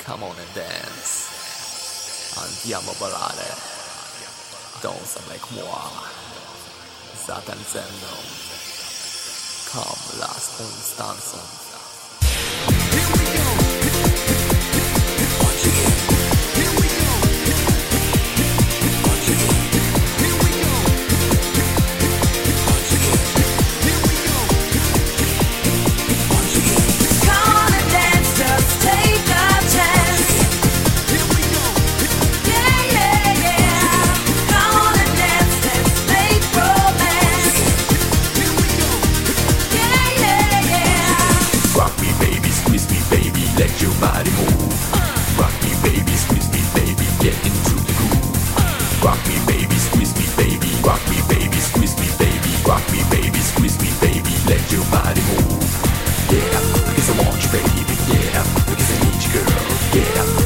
Come on and dance. Andiamo a ballare. Dansa avec moi. Satan Zeno. Come, lass uns tanzen. Let your body move. Rock me, baby, squeeze me, baby, get into the groove. Rock me, baby, squeeze me, baby. Rock me, baby, squeeze me, baby. Rock me, baby, squeeze me, baby. Let your body move. Yeah, because I want you, baby. Yeah, because I need you, girl. Yeah.